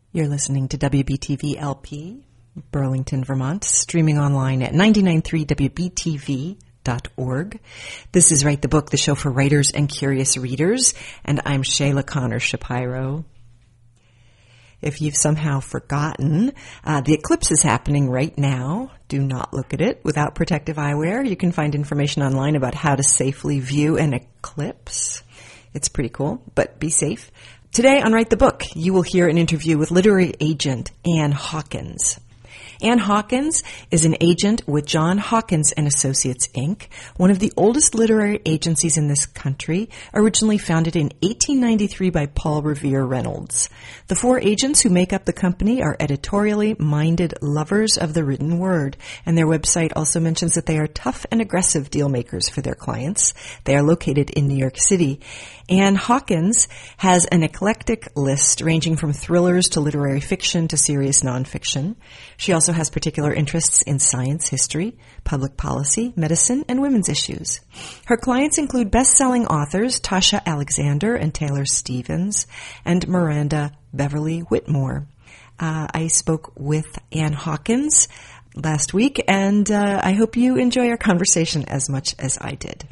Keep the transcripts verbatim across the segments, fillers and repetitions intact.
You're listening to W B T V L P, Burlington, Vermont, streaming online at nine nine three W B T V dot org. This is Write the Book, the show for writers and curious readers, and I'm Shayla Connor Shapiro. If you've somehow forgotten, uh, the eclipse is happening right now. Do not look at it without protective eyewear. You can find information online about how to safely view an eclipse. It's pretty cool, but be safe. Today on Write the Book, you will hear an interview with literary agent Ann Hawkins. Ann Hawkins is an agent with John Hawkins and Associates, Incorporated, one of the oldest literary agencies in this country, originally founded in eighteen ninety-three by Paul Revere Reynolds. The four agents who make up the company are editorially minded lovers of the written word, and their website also mentions that they are tough and aggressive deal makers for their clients. They are located in New York City. Ann Hawkins has an eclectic list ranging from thrillers to literary fiction to serious nonfiction. She also has particular interests in science, history, public policy, medicine, and women's issues. Her clients include best-selling authors Tasha Alexander and Taylor Stevens and Miranda Beverly Whitmore. Uh, I spoke with Ann Hawkins last week, and uh, I hope you enjoy our conversation as much as I did.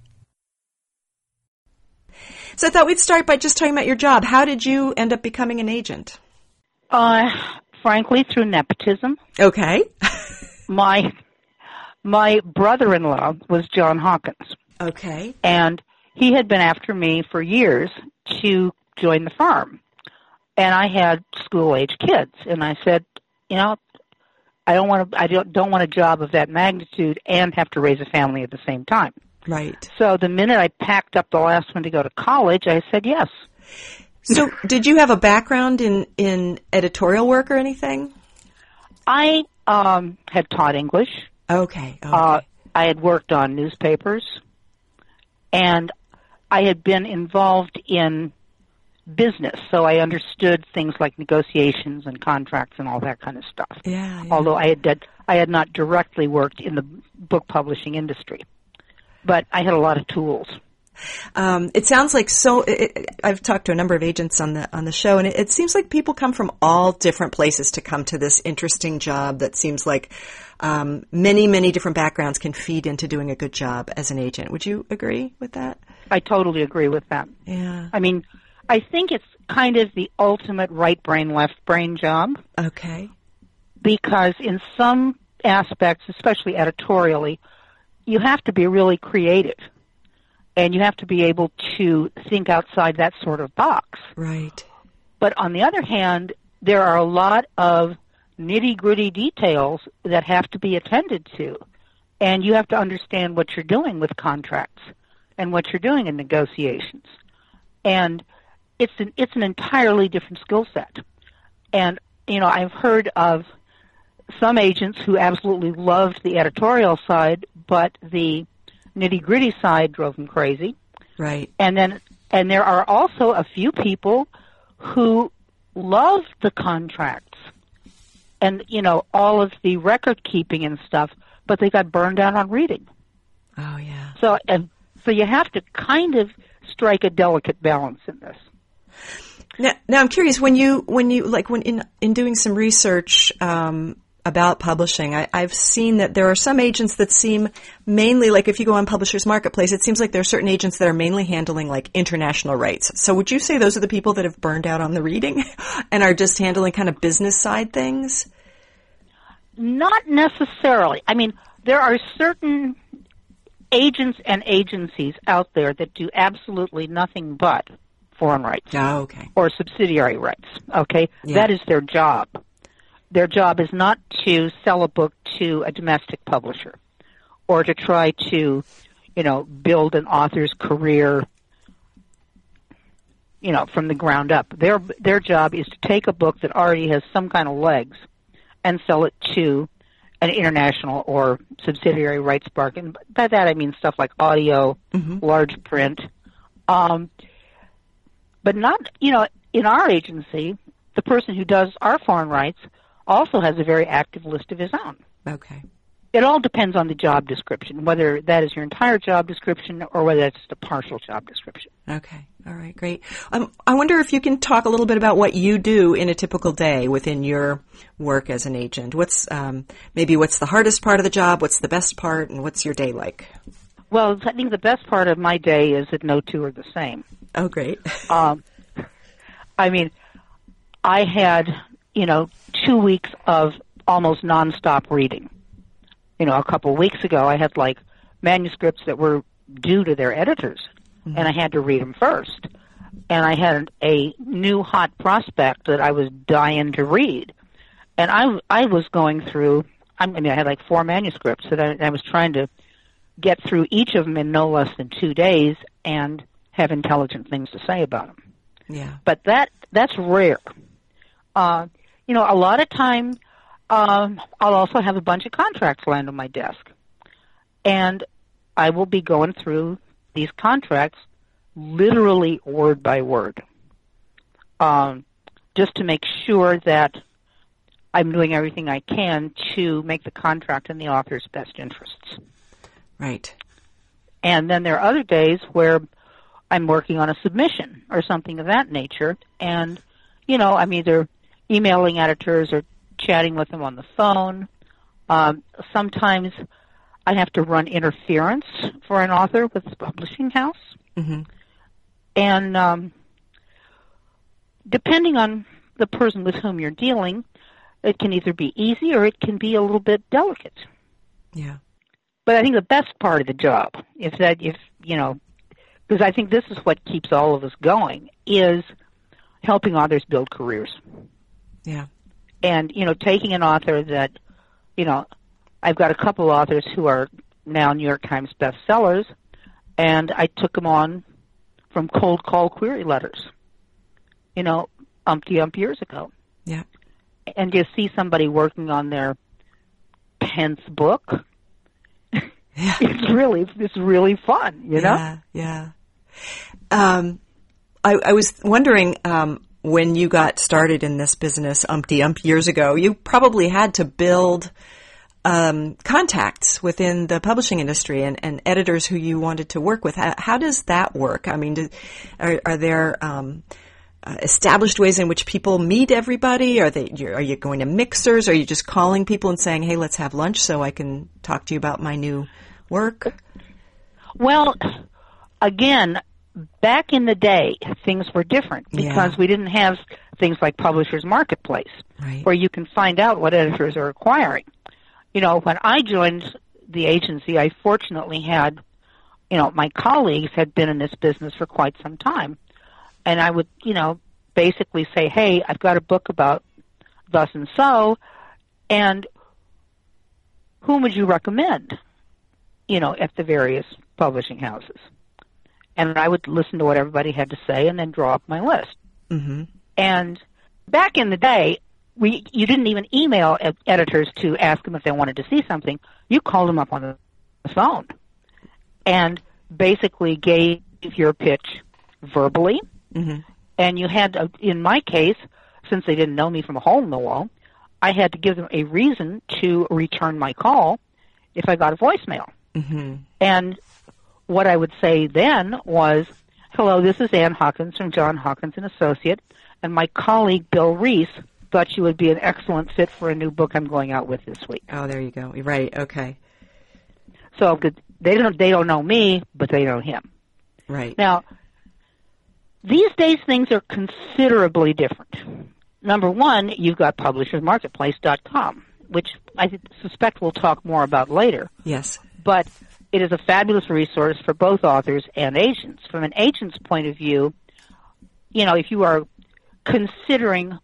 So I thought we'd start by just talking about your job. How did you end up becoming an agent? Uh, frankly, through nepotism. Okay. my my brother-in-law was John Hawkins. Okay. And he had been after me for years to join the firm. And I had school-age kids. And I said, you know, I don't want to, I don't, don't want a job of that magnitude and have to raise a family at the same time. Right. So the minute I packed up the last one to go to college, I said yes. So did you have a background in, in editorial work or anything? I um, had taught English. Okay. okay. Uh, I had worked on newspapers. And I had been involved in business, so I understood things like negotiations and contracts and all that kind of stuff. Yeah, yeah. Although I had did, I had not directly worked in the book publishing industry. But I had a lot of tools. Um, it sounds like so. It, I've talked to a number of agents on the on the show, and it, it seems like people come from all different places to come to this interesting job. That seems like um, many, many different backgrounds can feed into doing a good job as an agent. Would you agree with that? I totally agree with that. Yeah. I mean, I think it's kind of the ultimate right brain, left brain job. Okay. Because in some aspects, especially editorially, you have to be really creative, and you have to be able to think outside that sort of box. Right. But on the other hand, there are a lot of nitty-gritty details that have to be attended to, and you have to understand what you're doing with contracts and what you're doing in negotiations. And it's an, it's an entirely different skill set. And, you know, I've heard of some agents who absolutely loved the editorial side, but the nitty-gritty side drove them crazy. Right. And then, and there are also a few people who love the contracts and, you know, all of the record keeping and stuff, but they got burned out on reading. Oh, yeah. So, and so you have to kind of strike a delicate balance in this. Now, now I'm curious, when you, when you, like, when in, in doing some research, um, about publishing, I, I've seen that there are some agents that seem mainly, like if you go on Publishers Marketplace, it seems like there are certain agents that are mainly handling like international rights. So would you say those are the people that have burned out on the reading and are just handling kind of business side things? Not necessarily. I mean, there are certain agents and agencies out there that do absolutely nothing but foreign rights. Oh, okay. Or subsidiary rights, okay? Yeah. That is their job. Their job is not to sell a book to a domestic publisher or to try to, you know, build an author's career, you know, from the ground up. Their their job is to take a book that already has some kind of legs and sell it to an international or subsidiary rights bargain. By that I mean stuff like audio, mm-hmm. large print. Um, but not, you know, in our agency, the person who does our foreign rights also has a very active list of his own. Okay. it all depends on the job description, whether that is your entire job description or whether it's just a partial job description. Okay. All right. Great. Um, I wonder if you can talk a little bit about what you do in a typical day within your work as an agent. What's um, maybe what's the hardest part of the job? What's the best part? And what's your day like? Well, I think the best part of my day is that no two are the same. Oh, great. um, I mean, I had, you know, two weeks of almost nonstop reading. You know, a couple of weeks ago, I had, like, manuscripts that were due to their editors, mm-hmm. and I had to read them first. And I had a new hot prospect that I was dying to read. And I, I was going through, I mean, I had, like, four manuscripts that I, I was trying to get through each of them in no less than two days and have intelligent things to say about them. Yeah. But that that's rare. Uh, you know, a lot of time, um, I'll also have a bunch of contracts land on my desk. And I will be going through these contracts literally word by word, um, just to make sure that I'm doing everything I can to make the contract in the author's best interests. Right. And then there are other days where I'm working on a submission or something of that nature, and, you know, I'm either emailing editors or chatting with them on the phone. Um, sometimes I have to run interference for an author with the publishing house. Mm-hmm. And um, depending on the person with whom you're dealing, it can either be easy or it can be a little bit delicate. Yeah. But I think the best part of the job is that if, you know, because I think this is what keeps all of us going, is helping authors build careers. Yeah. And, you know, taking an author that, you know, I've got a couple authors who are now New York Times bestsellers, and I took them on from cold call query letters, you know, umpty ump years ago. Yeah. And just see somebody working on their tenth book. Yeah. It's really, it's really fun, you know? Yeah, yeah. Um, I, I was wondering, um, when you got started in this business umpty ump years ago, you probably had to build um, contacts within the publishing industry and, and editors who you wanted to work with. How, how does that work? I mean, do, are, are there um, uh, established ways in which people meet everybody? Are they? Are you going to mixers? Are you just calling people and saying, "Hey, let's have lunch so I can talk to you about my new work"? Well, again, back in the day, things were different because Yeah. we didn't have things like Publishers Marketplace, Right. where you can find out what editors are acquiring. You know, when I joined the agency, I fortunately had, you know, my colleagues had been in this business for quite some time. And I would, you know, basically say, hey, I've got a book about thus and so, and whom would you recommend, you know, at the various publishing houses? And I would listen to what everybody had to say and then draw up my list. Mm-hmm. And back in the day, we you didn't even email ed- editors to ask them if they wanted to see something. You called them up on the phone and basically gave your pitch verbally. Mm-hmm. And you had, to, in my case, since they didn't know me from a hole in the wall, I had to give them a reason to return my call if I got a voicemail. Mm-hmm. And what I would say then was, hello, this is Ann Hawkins from John Hawkins and Associate, and my colleague Bill Reese thought you would be an excellent fit for a new book I'm going out with this week. Oh, there you go. Right. Okay. So they don't they don't know me, but they know him. Right. Now, these days things are considerably different. Number one, you've got publishers marketplace dot com, which I suspect we'll talk more about later. Yes. But it is a fabulous resource for both authors and agents. From an agent's point of view, you know, if you are considering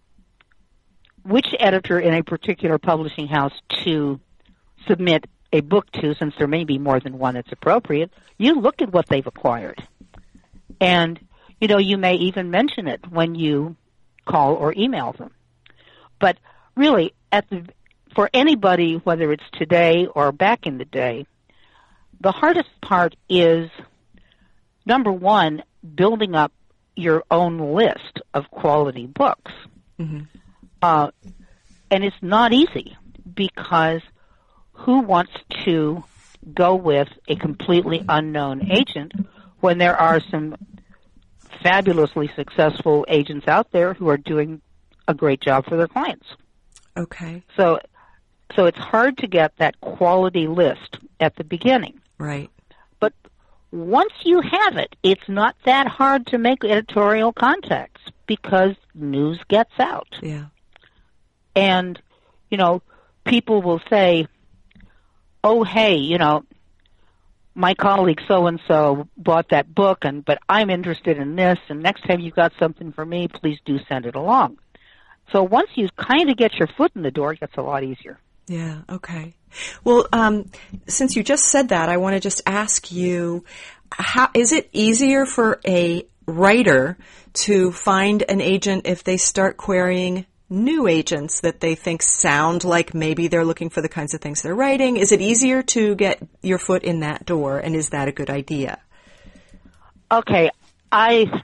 which editor in a particular publishing house to submit a book to, since there may be more than one that's appropriate, you look at what they've acquired. And, you know, you may even mention it when you call or email them. But really, at the, for anybody, whether it's today or back in the day, the hardest part is, number one, building up your own list of quality books. Mm-hmm. Uh, and it's not easy because who wants to go with a completely unknown agent when there are some fabulously successful agents out there who are doing a great job for their clients. Okay. So, so it's hard to get that quality list at the beginning. Right. But once you have it, it's not that hard to make editorial contacts because news gets out. Yeah. And, you know, people will say, oh, hey, you know, my colleague so-and-so bought that book, and but I'm interested in this, and next time you've got something for me, please do send it along. So once you kind of get your foot in the door, it gets a lot easier. Yeah, okay. Well, um, since you just said that, I want to just ask you, how, is it easier for a writer to find an agent if they start querying new agents that they think sound like maybe they're looking for the kinds of things they're writing? Is it easier to get your foot in that door, and is that a good idea? Okay, I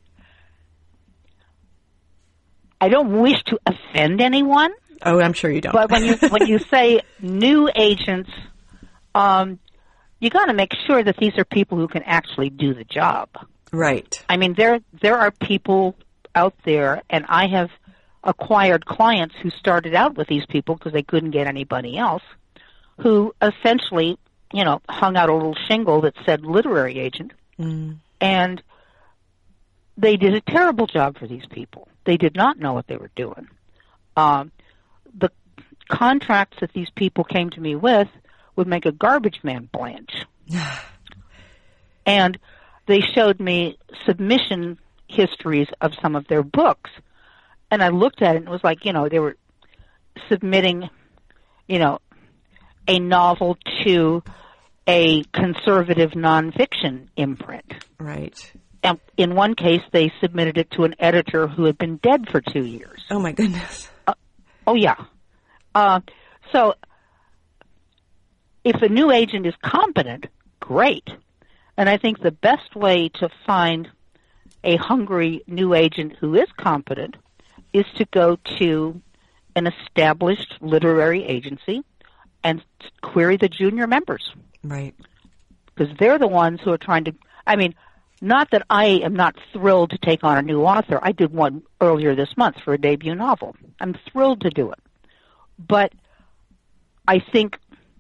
I don't wish to offend anyone. Oh, I'm sure you don't. But when you when you say new agents, um, you got to make sure that these are people who can actually do the job. Right. I mean, there there are people out there, and I have acquired clients who started out with these people because they couldn't get anybody else, who essentially, you know, hung out a little shingle that said literary agent, mm. and they did a terrible job for these people. They did not know what they were doing. Um, the contracts that these people came to me with would make a garbage man blanch. And they showed me submission histories of some of their books. And I looked at it and it was like, you know, they were submitting, you know, a novel to a conservative nonfiction imprint. Right. And in one case, they submitted it to an editor who had been dead for two years. Oh, my goodness. Uh, oh, yeah. Uh, so if a new agent is competent, great. And I think the best way to find a hungry new agent who is competent is to go to an established literary agency and query the junior members. Right. Because they're the ones who are trying to, I mean, not that I am not thrilled to take on a new author. I did one earlier this month for a debut novel. I'm thrilled to do it. But I think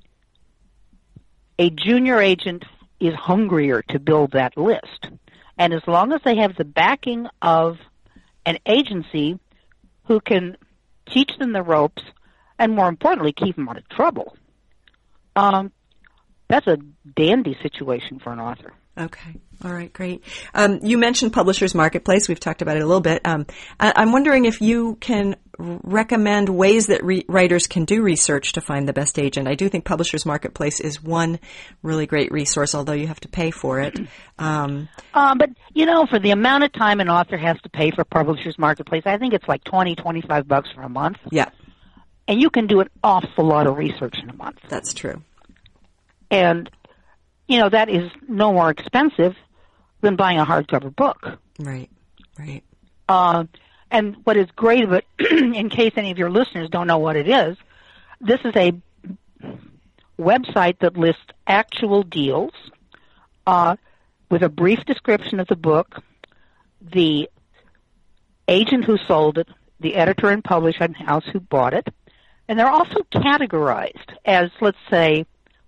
a junior agent is hungrier to build that list. And as long as they have the backing of an agency who can teach them the ropes and, more importantly, keep them out of trouble, um, that's a dandy situation for an author. Okay. All right. Great. Um, you mentioned Publishers Marketplace. We've talked about it a little bit. Um, I- I'm wondering if you can recommend ways that re- writers can do research to find the best agent. I do think Publishers Marketplace is one really great resource, although you have to pay for it. Um, um, but, you know, for the amount of time an author has to pay for Publishers Marketplace, I think it's like twenty, twenty-five bucks for a month. Yeah. And you can do an awful lot of research in a month. That's true. And, you know, that is no more expensive than buying a hardcover book. Right, right. Uh, and what is great about it, in case any of your listeners don't know what it is, this is a website that lists actual deals uh, with a brief description of the book, the agent who sold it, the editor and publishing house who bought it, and they're also categorized as, let's say,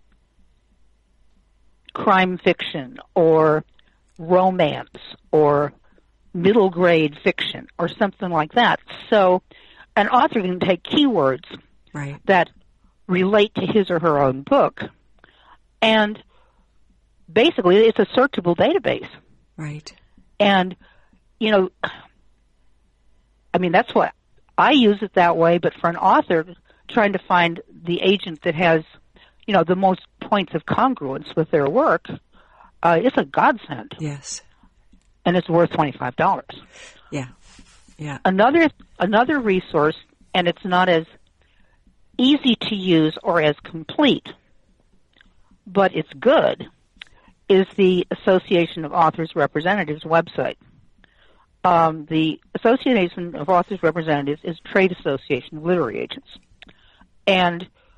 crime fiction or romance or middle grade fiction or something like that. So an author can take keywords right. that relate to his or her own book, and basically it's a searchable database. Right. And, you know, I mean, that's what I use it that way, but for an author trying to find the agent that has, you know, the most points of congruence with their work, uh, it's a godsend. Yes. And it's worth twenty-five dollars. Yeah. Yeah. Another another resource, and it's not as easy to use or as complete, but it's good, is the Association of Authors Representatives website. Um, the Association of Authors Representatives is a trade association of literary agents. And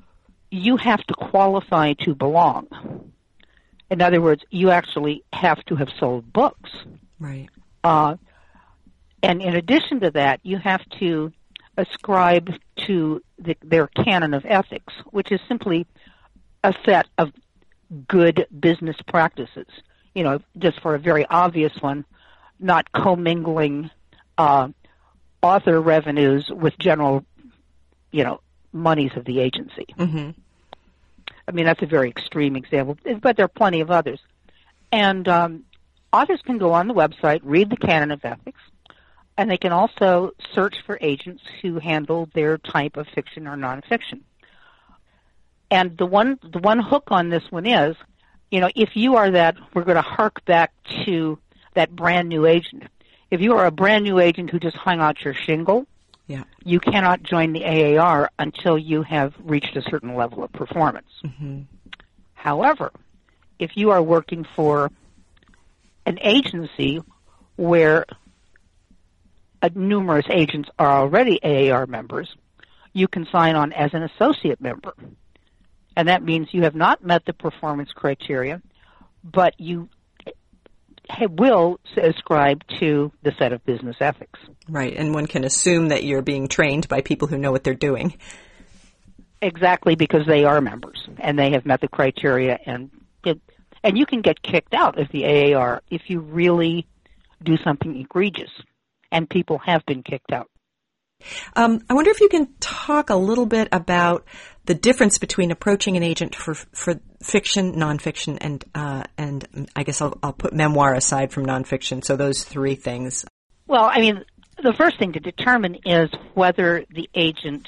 you have to qualify to belong. In other words, you actually have to have sold books. Right. Uh, and in addition to that, you have to ascribe to the, their canon of ethics, which is simply a set of good business practices. You know, just for a very obvious one, not commingling uh, author revenues with general, you know, monies of the agency. Mm-hmm. I mean, that's a very extreme example, but there are plenty of others. And um, authors can go on the website, read the canon of ethics, and they can also search for agents who handle their type of fiction or nonfiction. And the one, the one hook on this one is, you know, if you are that, we're going to hark back to that brand new agent. If you are a brand new agent who just hung out your shingle, yeah. you cannot join the A A R until you have reached a certain level of performance. Mm-hmm. However, if you are working for an agency where uh, numerous agents are already A A R members, you can sign on as an associate member. And that means you have not met the performance criteria, but you will ascribe to the set of business ethics. Right, and one can assume that you're being trained by people who know what they're doing. Exactly, because they are members, and they have met the criteria, and it, and you can get kicked out of the A A R if you really do something egregious, and people have been kicked out. Um, I wonder if you can talk a little bit about the difference between approaching an agent for for fiction, nonfiction, and uh, and I guess I'll, I'll put memoir aside from nonfiction. So those three things. Well, I mean, the first thing to determine is whether the agent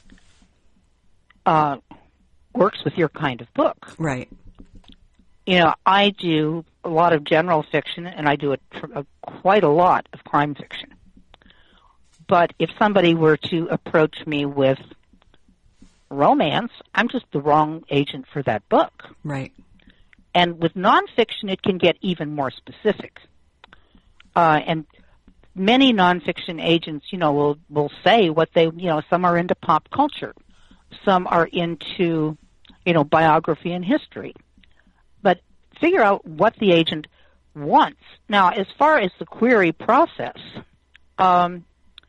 uh, works with your kind of book. Right. You know, I do a lot of general fiction, and I do a, a, quite a lot of crime fiction. But if somebody were to approach me with romance, I'm just the wrong agent for that book. Right. And with nonfiction, it can get even more specific. Uh, and many nonfiction agents, you know, will will say what they, you know, some are into pop culture, some are into, you know, biography and history. But figure out what the agent wants. Now, as far as the query process, um,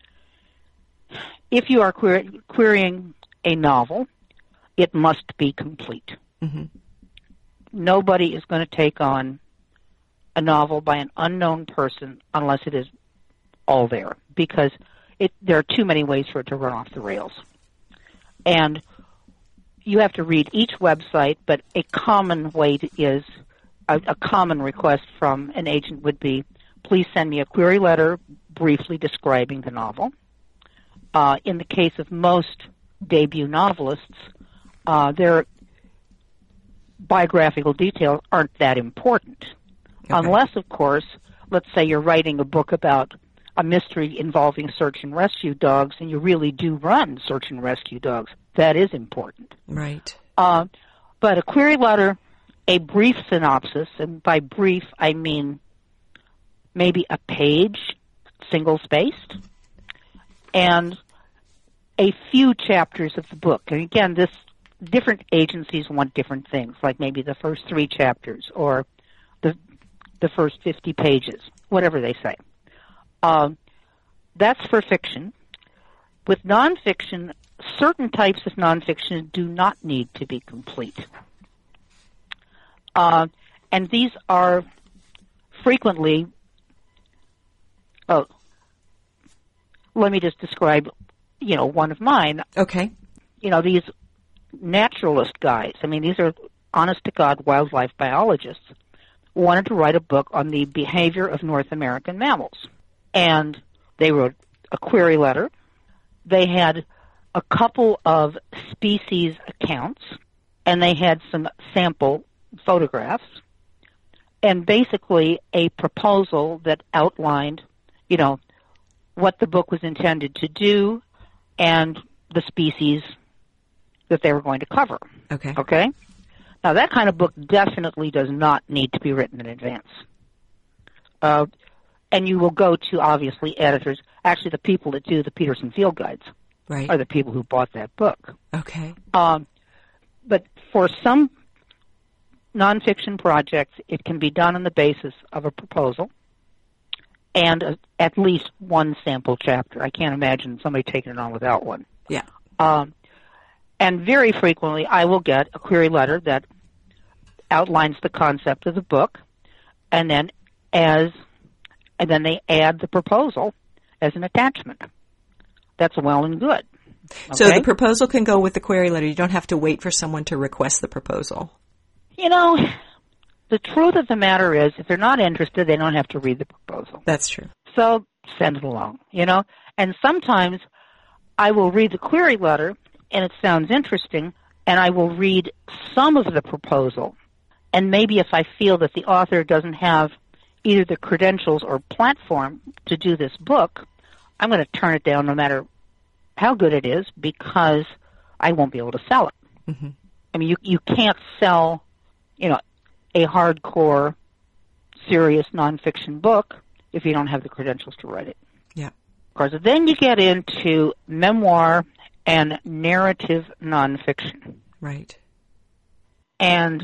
if you are query, querying a novel, it must be complete. Mm-hmm. Nobody is going to take on a novel by an unknown person unless it is all there, because it, there are too many ways for it to run off the rails. And you have to read each website, but a common way to, is, a, a common request from an agent would be, please send me a query letter briefly describing the novel. Uh, in the case of most debut novelists, uh, their biographical details aren't that important. Okay. Unless, of course, let's say you're writing a book about a mystery involving search and rescue dogs, and you really do run search and rescue dogs. That is important. Right. Uh, but a query letter, a brief synopsis, and by brief I mean maybe a page, single-spaced, and a few chapters of the book. And again, this different agencies want different things, like maybe the first three chapters or the the first fifty pages, whatever they say. Um, that's for fiction. With nonfiction, certain types of nonfiction do not need to be complete. Uh, and these are frequently, oh, let me just describe, you know, one of mine. Okay. You know, these naturalist guys, I mean, these are honest-to-God wildlife biologists, wanted to write a book on the behavior of North American mammals. And they wrote a query letter. They had a couple of species accounts, and they had some sample photographs, and basically a proposal that outlined, you know, what the book was intended to do and the species that they were going to cover. Okay. Okay? Now, that kind of book definitely does not need to be written in advance. Uh, and you will go to, obviously, editors. Actually, the people that do the Peterson Field Guides right. are the people who bought that book. Okay. Um, but for some nonfiction projects, it can be done on the basis of a proposal and a, at least one sample chapter. I can't imagine somebody taking it on without one. Yeah. Um, and very frequently, I will get a query letter that outlines the concept of the book, and then as and then they add the proposal as an attachment. That's well and good. Okay? So the proposal can go with the query letter. You don't have to wait for someone to request the proposal. You know, the truth of the matter is, if they're not interested, they don't have to read the proposal. That's true. So send it along, you know. And sometimes I will read the query letter, and it sounds interesting, and I will read some of the proposal. And maybe if I feel that the author doesn't have either the credentials or platform to do this book, I'm going to turn it down no matter how good it is, because I won't be able to sell it. Mm-hmm. I mean, you you can't sell, you know, a hardcore, serious nonfiction book if you don't have the credentials to write it. Yeah. Because then you get into memoir and narrative nonfiction. Right. And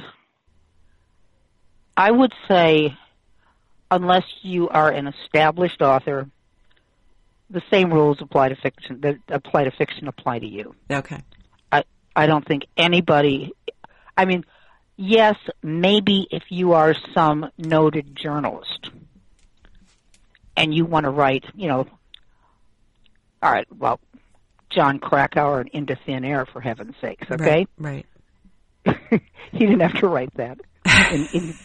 I would say, unless you are an established author, the same rules apply to fiction that apply to fiction apply to you. Okay. I I don't think anybody. I mean, yes, maybe if you are some noted journalist and you want to write, you know, all right, well, John Krakauer and Into Thin Air, for heaven's sakes, okay? Right. right. He didn't have to write that. In, in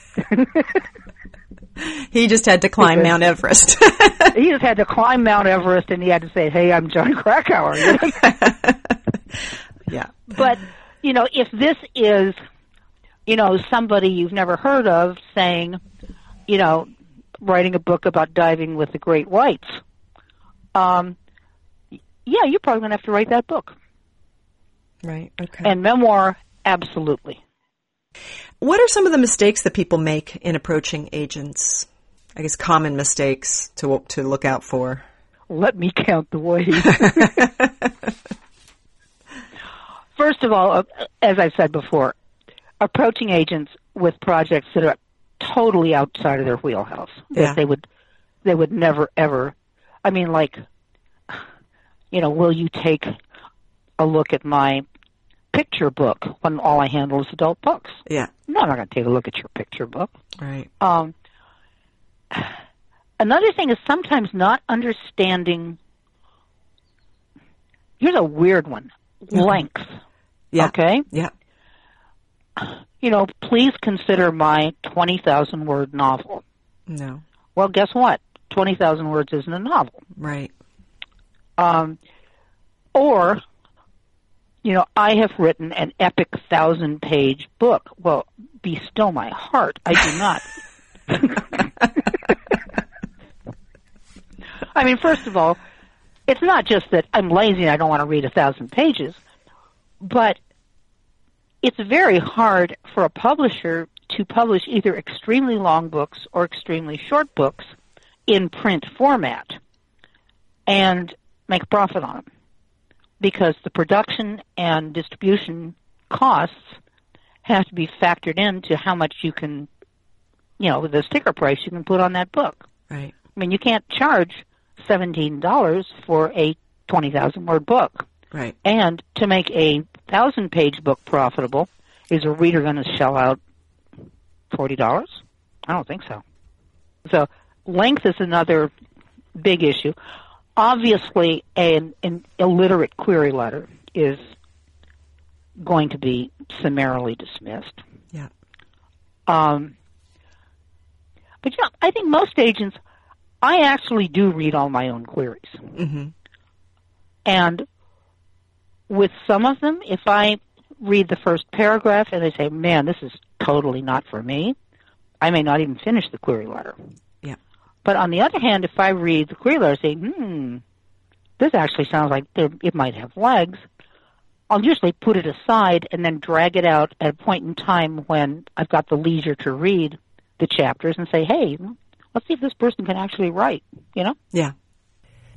He just had to climb Mount Everest. He just had to climb Mount Everest, and he had to say, hey, I'm John Krakauer. You know? Yeah. But, you know, if this is, you know, somebody you've never heard of saying, you know, writing a book about diving with the great whites, um, yeah, you're probably going to have to write that book. Right, okay. And memoir, absolutely. What are some of the mistakes that people make in approaching agents? I guess common mistakes to to look out for. Let me count the ways. First of all, as I said before, approaching agents with projects that are totally outside of their wheelhouse. Yeah. That they would they would never ever. I mean, like, you know, will you take a look at my picture book when all I handle is adult books? Yeah. No, I'm not going to take a look at your picture book. Right. Um, another thing is sometimes not understanding. Here's a weird one. Okay. Length. Yeah. Okay? Yeah. You know, please consider my twenty thousand word novel. No. Well, guess what? twenty thousand words isn't a novel. Right. Um, or, you know, I have written an epic thousand-page book. Well, be still my heart. I do not. I mean, first of all, it's not just that I'm lazy and I don't want to read a thousand pages, but it's very hard for a publisher to publish either extremely long books or extremely short books in print format and make a profit on them, because the production and distribution costs have to be factored into how much you can, you know, the sticker price you can put on that book. Right. I mean, you can't charge seventeen dollars for a twenty thousand word book. Right. And to make a one thousand page book profitable, is a reader going to shell out forty dollars? I don't think so. So length is another big issue. Obviously, an, an illiterate query letter is going to be summarily dismissed. Yeah. Um, but, you know, I think most agents, I actually do read all my own queries. Mm-hmm. And with some of them, if I read the first paragraph and they say, man, this is totally not for me, I may not even finish the query letter. Yeah. But on the other hand, if I read the query letter and say, hmm, this actually sounds like there, it might have legs, I'll usually put it aside and then drag it out at a point in time when I've got the leisure to read the chapters and say, hey, let's see if this person can actually write, you know? Yeah.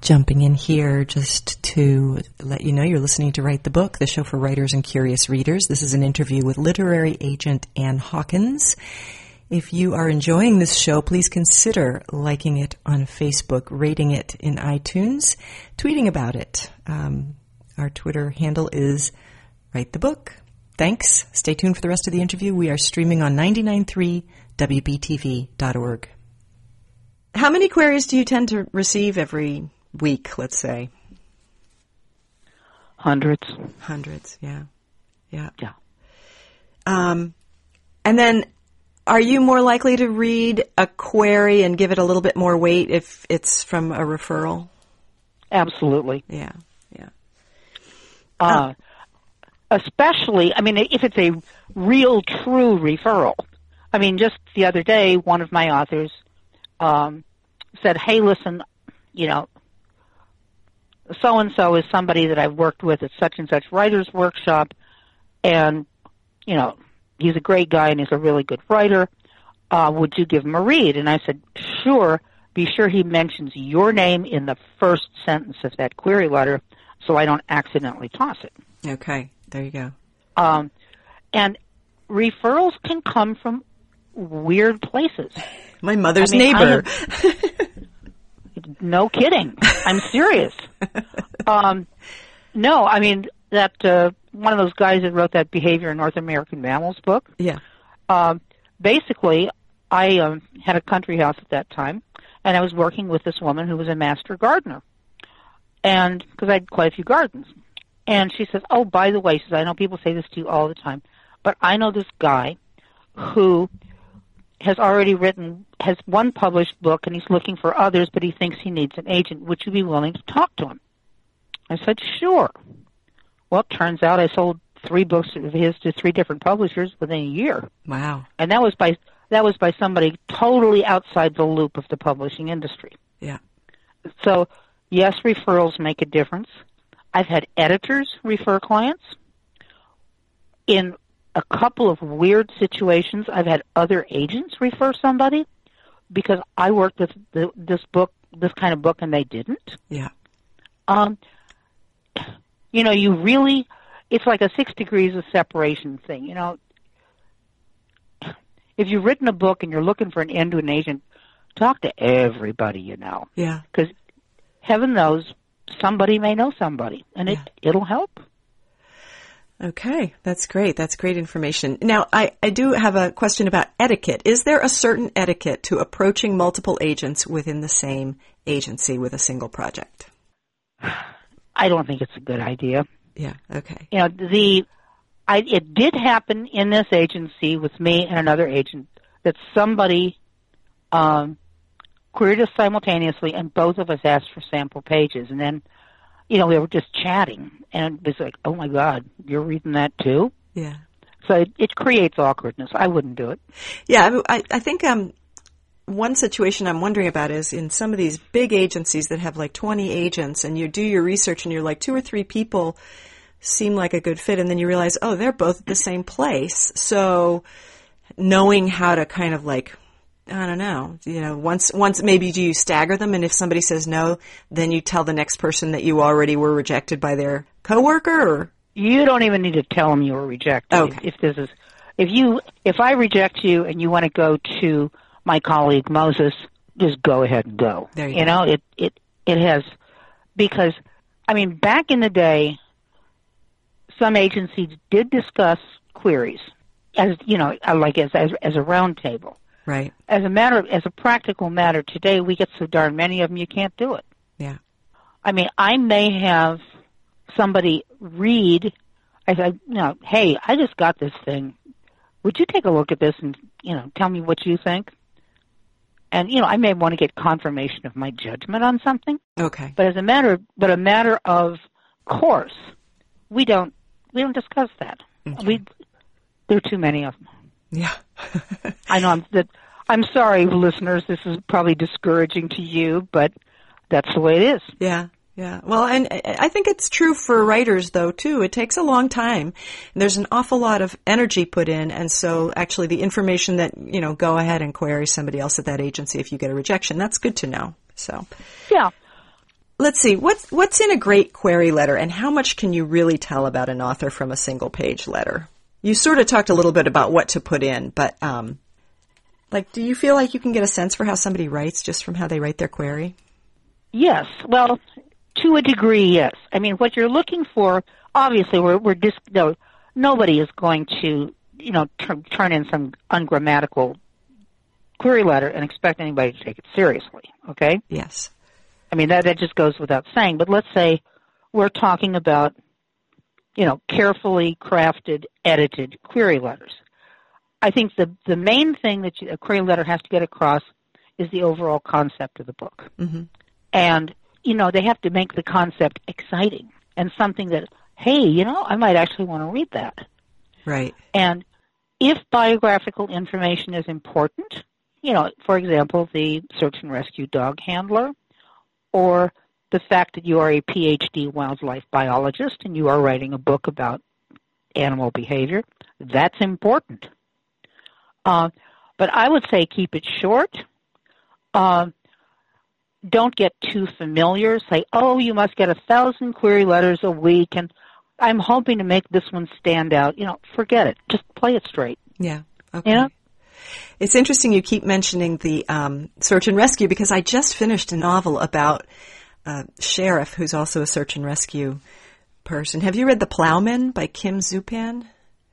Jumping in here just to let you know you're listening to Write the Book, the show for writers and curious readers. This is an interview with literary agent Ann Hawkins. If you are enjoying this show, please consider liking it on Facebook, rating it in iTunes, tweeting about it. Um, our Twitter handle is Write the Book. Thanks. Stay tuned for the rest of the interview. We are streaming on ninety-nine point three W B T V dot org. How many queries do you tend to receive every week, let's say? Hundreds. Hundreds, yeah. Yeah. Yeah. Um, and then are you more likely to read a query and give it a little bit more weight if it's from a referral? Absolutely. Yeah, yeah. Uh, especially, I mean, if it's a real, true referral. I mean, just the other day, one of my authors um, said, hey, listen, you know, so-and-so is somebody that I've worked with at such and such writer's workshop, and, you know, he's a great guy and he's a really good writer. Uh, would you give him a read? And I said, sure. Be sure he mentions your name in the first sentence of that query letter so I don't accidentally toss it. Okay, there you go. Um, and referrals can come from weird places. My mother's I mean, neighbor. No kidding. I'm serious. Um, no, I mean, that uh, one of those guys that wrote that Behavior in North American Mammals book. Yeah. Um, basically, I um, had a country house at that time, and I was working with this woman who was a master gardener, and because I had quite a few gardens. And she says, oh, by the way, she says, I know people say this to you all the time, but I know this guy who has already written, has one published book, and he's looking for others, but he thinks he needs an agent. Would you be willing to talk to him? I said, sure. Well, it turns out I sold three books of his to three different publishers within a year. Wow. And that was by that was by somebody totally outside the loop of the publishing industry. Yeah. So, yes, referrals make a difference. I've had editors refer clients. In a couple of weird situations, I've had other agents refer somebody because I worked with the, this book, this kind of book, and they didn't. Yeah. Um, you know, you really, it's like a six degrees of separation thing. You know, if you've written a book and you're looking for an end to an agent, talk to everybody you know. Yeah. Because heaven knows somebody may know somebody, and it, yeah. it'll help. Okay, that's great. That's great information. Now, I, I do have a question about etiquette. Is there a certain etiquette to approaching multiple agents within the same agency with a single project? I don't think it's a good idea. Yeah, okay. You know, the I, it did happen in this agency with me and another agent that somebody um, queried us simultaneously, and both of us asked for sample pages. And then, you know, we were just chatting, and it was like, oh, my God, you're reading that too? Yeah. So it, it creates awkwardness. I wouldn't do it. Yeah, I, I think um, one situation I'm wondering about is in some of these big agencies that have like twenty agents, and you do your research and you're like two or three people seem like a good fit, and then you realize, oh, they're both at the same place. So knowing how to kind of like, I don't know, you know, once, once maybe do you stagger them, and if somebody says no, then you tell the next person that you already were rejected by their coworker, or? You don't even need to tell them you were rejected. Okay. If, if this is, if you, if I reject you and you want to go to my colleague Moses, just go ahead and go. There you, you go. know, it, it, it has, because, I mean, back in the day, some agencies did discuss queries as, you know, like as, as, as a round table. Right. As a matter of, as a practical matter, today we get so darn many of them you can't do it. Yeah. I mean, I may have somebody read, I said, you know, hey, I just got this thing. Would you take a look at this and, you know, tell me what you think? And, you know, I may want to get confirmation of my judgment on something. Okay. But as a matter, but a matter of course, we don't, we don't discuss that. Okay. We, there are too many of them. Yeah. I know I'm, that, I'm sorry, listeners, this is probably discouraging to you, but that's the way it is. Yeah. Yeah. Well, and I think it's true for writers, though, too. It takes a long time. There's an awful lot of energy put in, and so actually the information that, you know, go ahead and query somebody else at that agency if you get a rejection, that's good to know. So. Yeah. let's see, what's, what's in a great query letter, and how much can you really tell about an author from a single-page letter? You sort of talked a little bit about what to put in, but, um, like, do you feel like you can get a sense for how somebody writes just from how they write their query? Yes. Well, to a degree, yes. I mean, what you're looking for, obviously, we're, we're dis- no, nobody is going to, you know, turn, turn in some ungrammatical query letter and expect anybody to take it seriously, okay? Yes. I mean, that, that just goes without saying. But let's say we're talking about, you know, carefully crafted, edited query letters. I think the the main thing that you, a query letter has to get across is the overall concept of the book. Mm-hmm. And, you know, they have to make the concept exciting and something that, hey, you know, I might actually want to read that. Right. And if biographical information is important, you know, for example, the search and rescue dog handler, or the fact that you are a P H D wildlife biologist and you are writing a book about animal behavior, that's important. Uh, but I would say keep it short. Uh, don't get too familiar. Say, oh, you must get a thousand query letters a week, and I'm hoping to make this one stand out. You know, forget it. Just play it straight. Yeah. Okay. You know? It's interesting you keep mentioning the um, search and rescue, because I just finished a novel about a sheriff who's also a search and rescue person. Have you read The Plowman by Kim Zupan?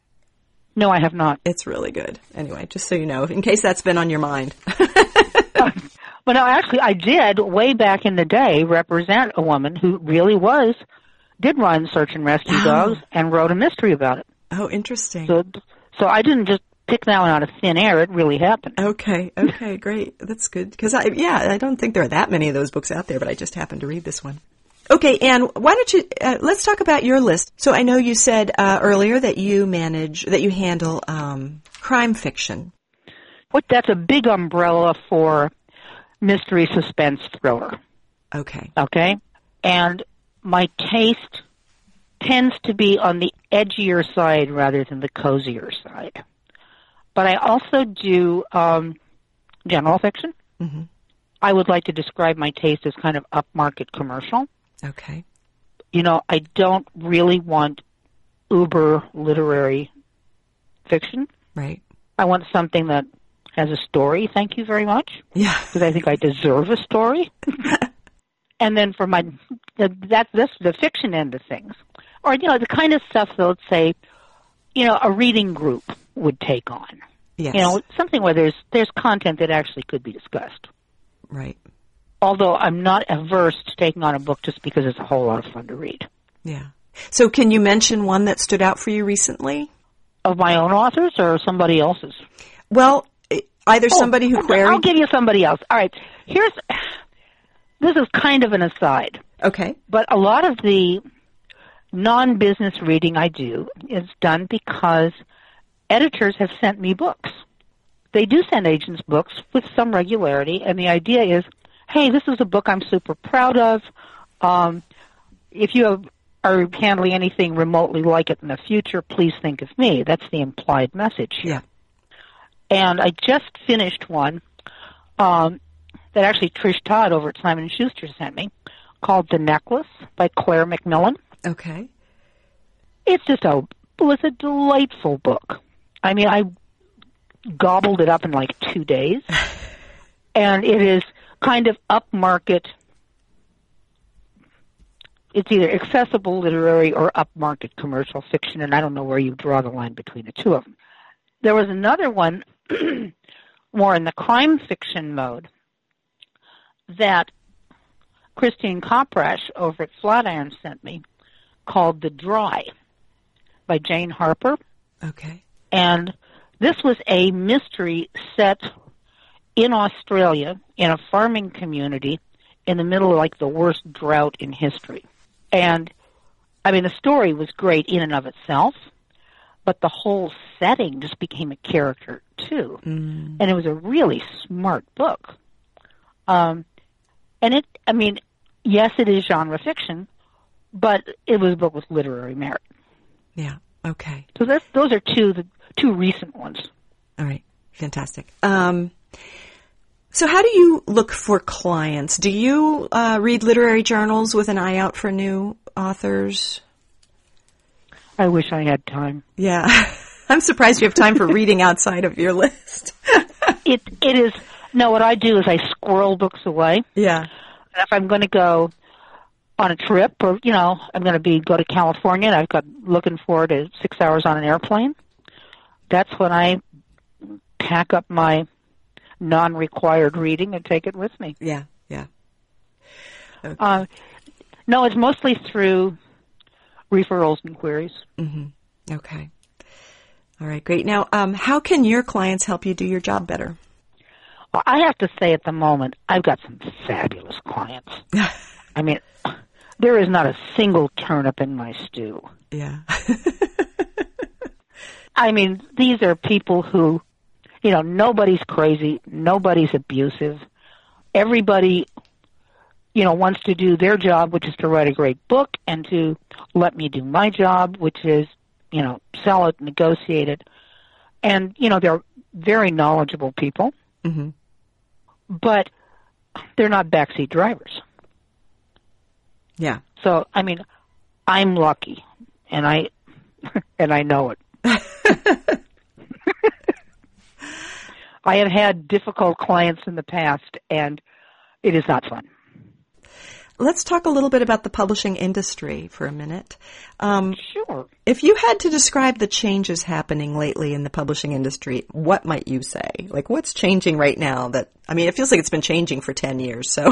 No, I have not. It's really good. Anyway, just so you know, in case that's been on your mind. uh, well, no, actually, I did, way back in the day, represent a woman who really was, did run search and rescue Oh. dogs and wrote a mystery about it. Oh, interesting. So, so I didn't just pick that one out of thin air. It really happened. Okay, okay, great. That's good. Because, I, yeah, I don't think there are that many of those books out there, but I just happened to read this one. Okay, Anne, why don't you, uh, let's talk about your list. So I know you said uh, earlier that you manage, that you handle um, crime fiction. What, that's a big umbrella for mystery, suspense, thriller. Okay. Okay? And my taste tends to be on the edgier side rather than the cozier side. But I also do um, general fiction. Mm-hmm. I would like to describe my taste as kind of upmarket commercial. Okay. You know, I don't really want uber literary fiction. Right. I want something that has a story, thank you very much. Yeah. Because I think I deserve a story. And then for my, that's this, the fiction end of things. Or, you know, the kind of stuff that, let's say, you know, a reading group would take on. Yes. You know, something where there's there's content that actually could be discussed. Right. Although I'm not averse to taking on a book just because it's a whole lot of fun to read. Yeah. So can you mention one that stood out for you recently? Of my own authors or somebody else's? Well, either oh, somebody who queried... I'll give you somebody else. All right. Here's... This is kind of an aside. Okay. But a lot of the non-business reading I do is done because editors have sent me books. They do send agents books with some regularity, and the idea is, hey, this is a book I'm super proud of. Um, if you have, are handling anything remotely like it in the future, please think of me. That's the implied message here. Yeah. And I just finished one um, that actually Trish Todd over at Simon and Schuster sent me, called The Necklace by Claire McMillan. Okay. It's just a, it was a delightful book. I mean, I gobbled it up in like two days. And it is kind of upmarket. It's either accessible literary or upmarket commercial fiction, and I don't know where you draw the line between the two of them. There was another one, more in the crime fiction mode, that Christine Koprash over at Flatiron sent me, called The Dry by Jane Harper. Okay. And this was a mystery set in Australia in a farming community in the middle of like the worst drought in history. And, I mean, the story was great in and of itself, but the whole setting just became a character, too. Mm. And it was a really smart book. Um, and it, I mean, yes, it is genre fiction, but it was a book with literary merit. Yeah. Okay. So that's, those are two, the two recent ones. All right. Fantastic. Um, So how do you look for clients? Do you uh, read literary journals with an eye out for new authors? I wish I had time. Yeah. I'm surprised you have time for reading outside of your list. it It is, no, what I do is I squirrel books away. Yeah. And if I'm going to go on a trip or, you know, I'm going to be go to California and I've got looking forward to six hours on an airplane, that's when I pack up my non-required reading and take it with me. Yeah, yeah. Okay. Uh, no, it's mostly through referrals and queries. Mm-hmm. Okay. All right, great. Now, um, how can your clients help you do your job better? Well, I have to say at the moment, I've got some fabulous clients. I mean, there is not a single turnip in my stew. Yeah. I mean, these are people who, you know, nobody's crazy, nobody's abusive. Everybody, you know, wants to do their job, which is to write a great book, and to let me do my job, which is, you know, sell it, negotiate it. And, you know, they're very knowledgeable people, mm-hmm. but they're not backseat drivers. Yeah. So, I mean, I'm lucky, and I and I know it. I have had difficult clients in the past, and it is not fun. Let's talk a little bit about the publishing industry for a minute. Um, sure. If you had to describe the changes happening lately in the publishing industry, what might you say? Like, what's changing right now that, I mean, it feels like it's been changing for ten years, so.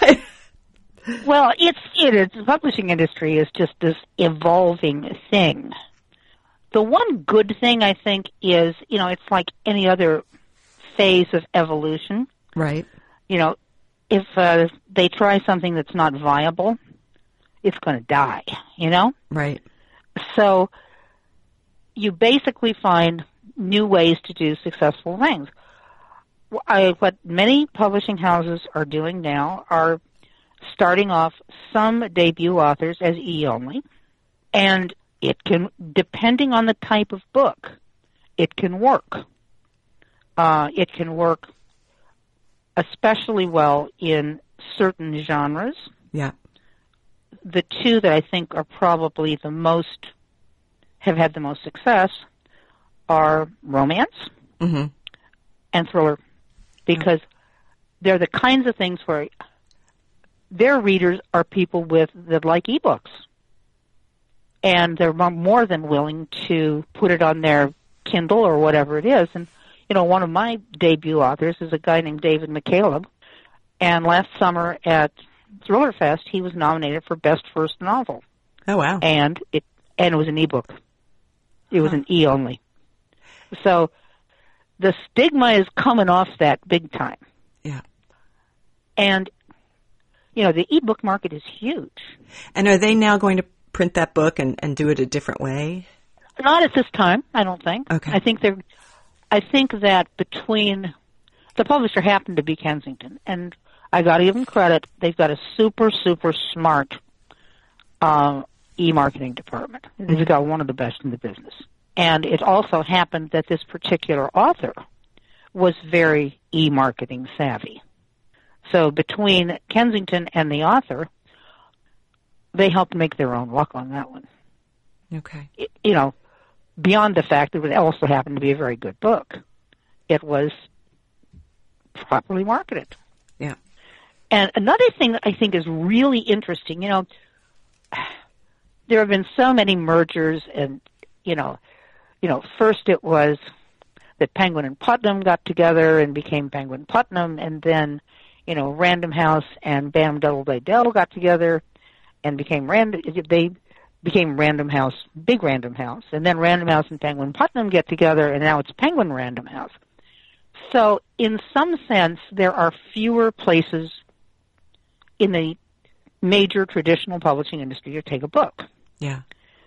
Well, it's, it is, the publishing industry is just this evolving thing. The one good thing, I think, is, you know, it's like any other phase of evolution. Right. You know, if uh, they try something that's not viable, it's going to die, you know? Right. So you basically find new ways to do successful things. I, what many publishing houses are doing now are starting off some debut authors as e-only, and it can, depending on the type of book, it can work. Uh, it can work especially well in certain genres. Yeah. The two that I think are probably the most, have had the most success are romance mm-hmm. and thriller, because they're the kinds of things where their readers are people with that like ebooks, and they're more than willing to put it on their Kindle or whatever it is. And you know, one of my debut authors is a guy named David McCaleb, and last summer at Thriller Fest, he was nominated for Best First Novel. Oh, wow. And it and it was an ebook. It was huh. an e-only. So the stigma is coming off that big time. Yeah. And, you know, the ebook market is huge. And are they now going to print that book and, and do it a different way? Not at this time, I don't think. Okay. I think they're I think that between, the publisher happened to be Kensington, and I got to give them credit. They've got a super, super smart uh, e-marketing department. Mm-hmm. They've got one of the best in the business. And it also happened that this particular author was very e-marketing savvy. So between Kensington and the author, they helped make their own luck on that one. Okay. It, you know, beyond the fact that it also happened to be a very good book, it was properly marketed. Yeah. And another thing that I think is really interesting, you know, there have been so many mergers, and, you know, you know, first it was that Penguin and Putnam got together and became Penguin Putnam, and then, you know, Random House and Bam Doubleday Dell got together and became Random, they became Random House, Big Random House, and then Random House and Penguin Putnam get together, and now it's Penguin Random House. So in some sense, there are fewer places in the major traditional publishing industry to take a book. Yeah.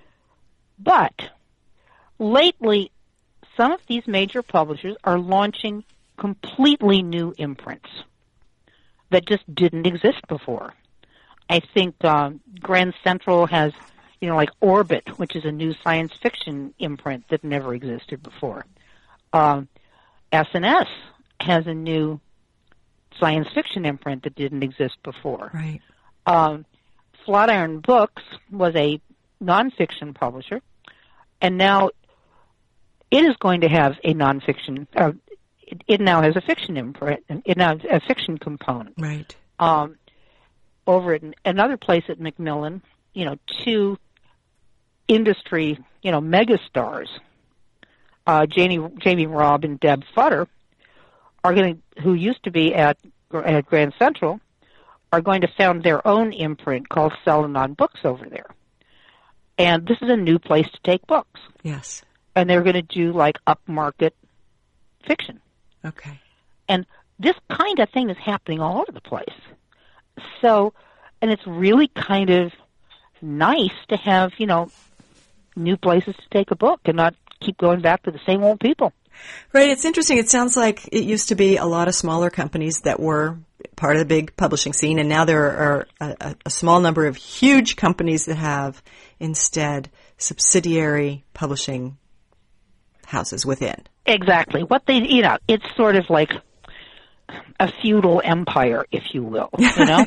But lately, some of these major publishers are launching completely new imprints that just didn't exist before. I think um, Grand Central has, you know, like Orbit, which is a new science fiction imprint that never existed before. Um, S and S has a new science fiction imprint that didn't exist before. Right. Um, Flatiron Books was a nonfiction publisher, and now it is going to have a nonfiction. Uh, it, it now has a fiction imprint. It now has a fiction component. Right. Um, over at another place at Macmillan, you know, two industry, you know, megastars, uh, Jamie, Jamie Robb and Deb Futter, are going to, who used to be at at Grand Central, are going to found their own imprint called Celadon Books over there. And this is a new place to take books. Yes. And they're going to do like upmarket fiction. Okay. And this kind of thing is happening all over the place. So, and it's really kind of nice to have, you know, new places to take a book and not keep going back to the same old people. Right. It's interesting. It sounds like it used to be a lot of smaller companies that were part of the big publishing scene, and now there are a, a small number of huge companies that have instead subsidiary publishing houses within. Exactly. What they, you know, it's sort of like a feudal empire, if you will, you know?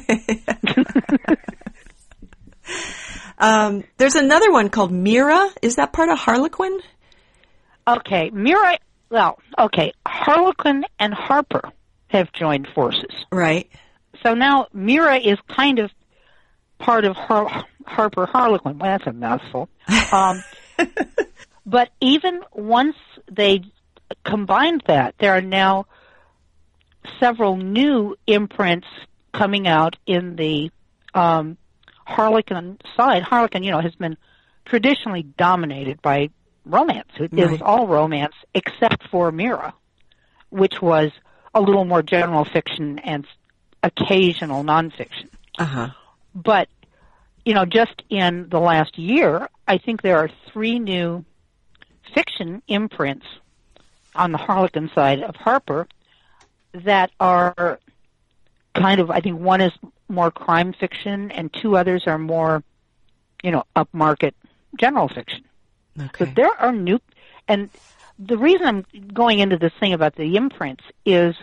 um, there's another one called Mira. Is that part of Harlequin? Okay, Mira, well, okay, Harlequin and Harper have joined forces. Right. So now Mira is kind of part of Har- Harper Harlequin. Well, that's a mouthful. Um, but even once they combined that, there are now several new imprints coming out in the um, Harlequin side. Harlequin, you know, has been traditionally dominated by romance. It, right. it was all romance except for Mira, which was a little more general fiction and occasional nonfiction. Uh-huh. But, you know, just in the last year, I think there are three new fiction imprints on the Harlequin side of Harper that are kind of, I think one is more crime fiction and two others are more, you know, upmarket general fiction. Okay. But there are new, and the reason I'm going into this thing about the imprints is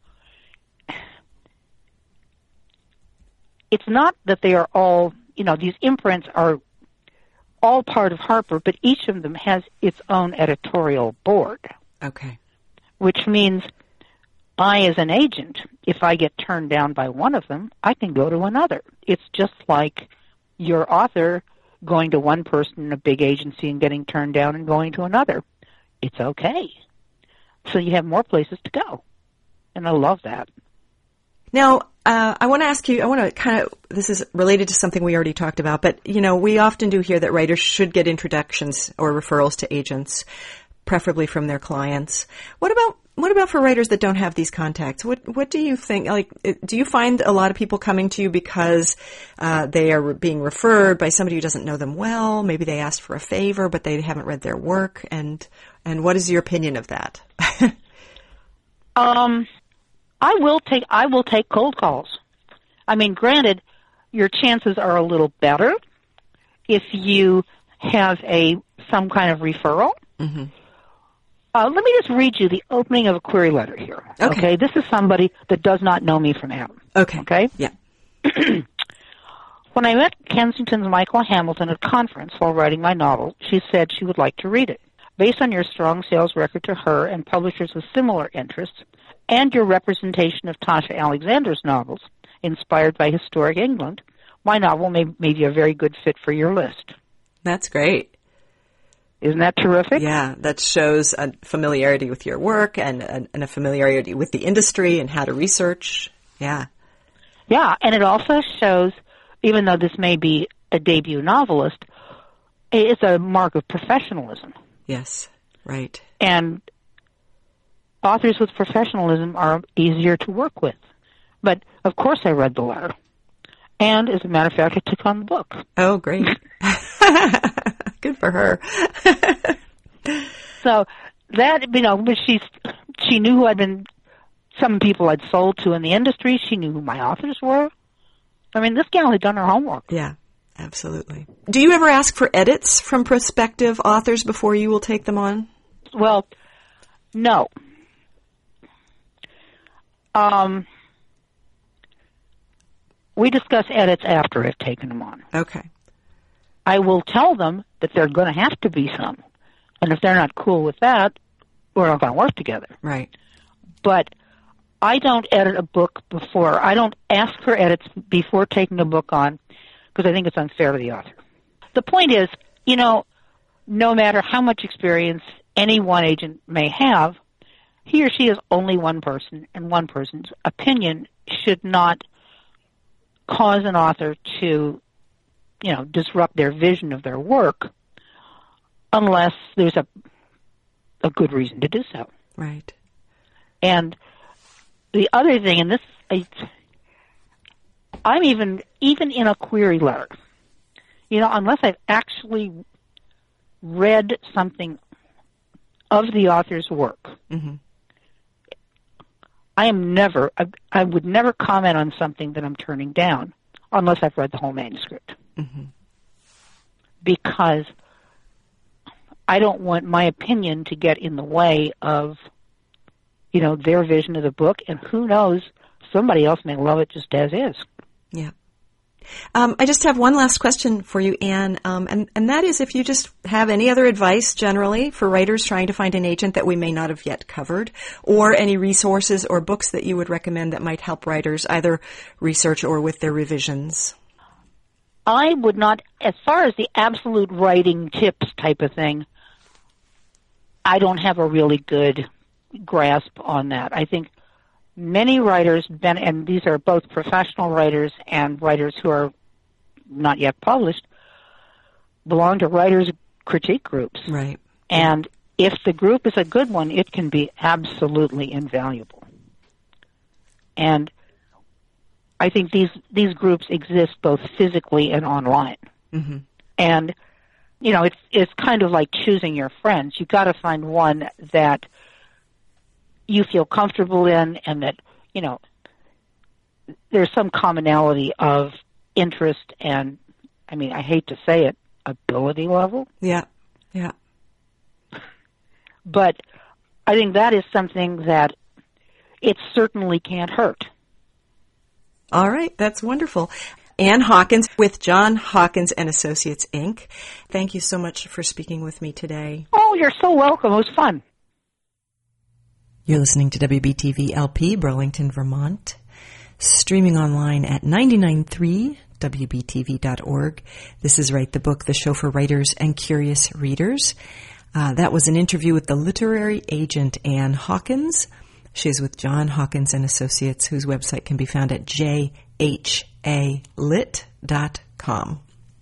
it's not that they are all, you know, these imprints are all part of Harper, but each of them has its own editorial board. Okay. Which means I, as an agent, if I get turned down by one of them, I can go to another. It's just like your author going to one person in a big agency and getting turned down and going to another. It's okay. So you have more places to go. And I love that. Now, uh, I want to ask you, I want to kind of, this is related to something we already talked about, but, you know, we often do hear that writers should get introductions or referrals to agents, preferably from their clients. What about What about for writers that don't have these contacts? What What do you think? Like, do you find a lot of people coming to you because uh, they are being referred by somebody who doesn't know them well? Maybe they asked for a favor, but they haven't read their work. And and what is your opinion of that? um, I will take I will take cold calls. I mean, granted, your chances are a little better if you have a some kind of referral. Mm-hmm. Uh, let me just read you the opening of a query letter here. Okay. okay. This is somebody that does not know me from Adam. Okay. Okay? Yeah. When I met Kensington's Michael Hamilton at a conference while writing my novel, she said she would like to read it. Based on your strong sales record to her and publishers with similar interests, and your representation of Tasha Alexander's novels, inspired by historic England, my novel may, may be a very good fit for your list. That's great. Isn't that terrific? Yeah, that shows a familiarity with your work and, and, and a familiarity with the industry and how to research. Yeah. Yeah, and it also shows, even though this may be a debut novelist, it's a mark of professionalism. Yes, right. And authors with professionalism are easier to work with. But, of course, I read the letter. And, as a matter of fact, I took on the book. Oh, great. Good for her. So that, you know, she's, she knew who I'd been, some people I'd sold to in the industry. She knew who my authors were. I mean, this gal had done her homework. Yeah, absolutely. Do you ever ask for edits from prospective authors before you will take them on? Well, no. Um, we discuss edits after I've taken them on. Okay. I will tell them that there are going to have to be some. And if they're not cool with that, we're not going to work together. Right. But I don't edit a book before. I don't ask for edits before taking a book on because I think it's unfair to the author. The point is, you know, no matter how much experience any one agent may have, he or she is only one person, and one person's opinion should not cause an author to, you know, disrupt their vision of their work unless there's a a good reason to do so. Right. And the other thing, and this, I, I'm even, even in a query letter, you know, unless I've actually read something of the author's work, mm-hmm. I am never, I, I would never comment on something that I'm turning down unless I've read the whole manuscript. Mm-hmm. Because I don't want my opinion to get in the way of, you know, their vision of the book, and who knows, somebody else may love it just as is. Yeah. Um, I just have one last question for you, Anne, um, and, and that is if you just have any other advice generally for writers trying to find an agent that we may not have yet covered, or any resources or books that you would recommend that might help writers either research or with their revisions. I would not, as far as the absolute writing tips type of thing, I don't have a really good grasp on that. I think many writers, and these are both professional writers and writers who are not yet published, belong to writers' critique groups. Right. And if the group is a good one, it can be absolutely invaluable. And I think these, these groups exist both physically and online. Mm-hmm. And, you know, it's, it's kind of like choosing your friends. You've got to find one that you feel comfortable in and that, you know, there's some commonality of interest and, I mean, I hate to say it, ability level. Yeah, yeah. But I think that is something that it certainly can't hurt. All right, that's wonderful. Anne Hawkins with John Hawkins and Associates, Incorporated. Thank you so much for speaking with me today. Oh, you're so welcome. It was fun. You're listening to W B T V L P, Burlington, Vermont, streaming online at nine nine three W B T V dot org. This is Write the Book, the show for writers and curious readers. Uh, that was an interview with the literary agent Anne Hawkins. She's with John Hawkins and Associates, whose website can be found at j h a lit dot com.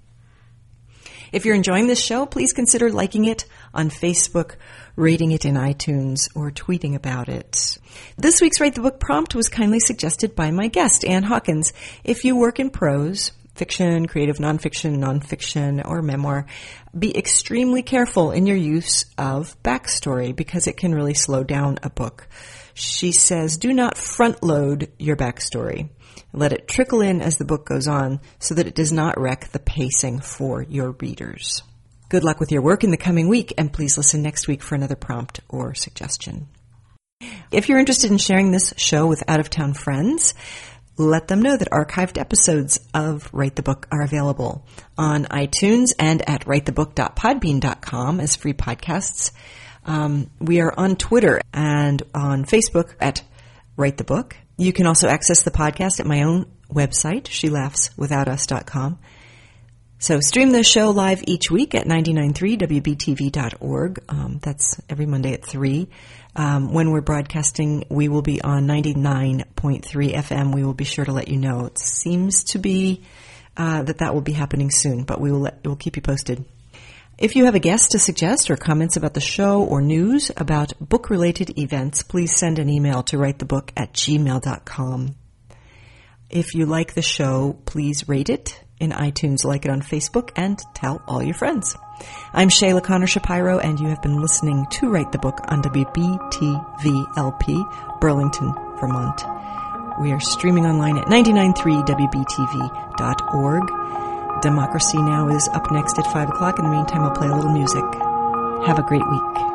If you're enjoying this show, please consider liking it on Facebook, rating it in iTunes, or tweeting about it. This week's Write the Book prompt was kindly suggested by my guest, Anne Hawkins. If you work in prose, fiction, creative nonfiction, nonfiction, or memoir, be extremely careful in your use of backstory because it can really slow down a book. She says, do not front load your backstory. Let it trickle in as the book goes on so that it does not wreck the pacing for your readers. Good luck with your work in the coming week, and please listen next week for another prompt or suggestion. If you're interested in sharing this show with out-of-town friends, let them know that archived episodes of Write the Book are available on iTunes and at write the book dot podbean dot com as free podcasts. Um, we are on Twitter and on Facebook at Write the Book. You can also access the podcast at my own website, she laughs without us dot com. So stream the show live each week at nine nine three W B T V dot org. Um, that's every Monday at three. Um, when we're broadcasting, we will be on ninety-nine point three F M. We will be sure to let you know. It seems to be uh, that that will be happening soon, but we will let, we'll keep you posted. If you have a guest to suggest or comments about the show or news about book-related events, please send an email to writethebook at gmail dot com. If you like the show, please rate it in iTunes, like it on Facebook, and tell all your friends. I'm Shayla Connor Shapiro, and you have been listening to Write the Book on W B T V L P, Burlington, Vermont. We are streaming online at nine nine three W B T V dot org. Democracy Now! Is up next at five o'clock. In the meantime, I'll play a little music. Have a great week.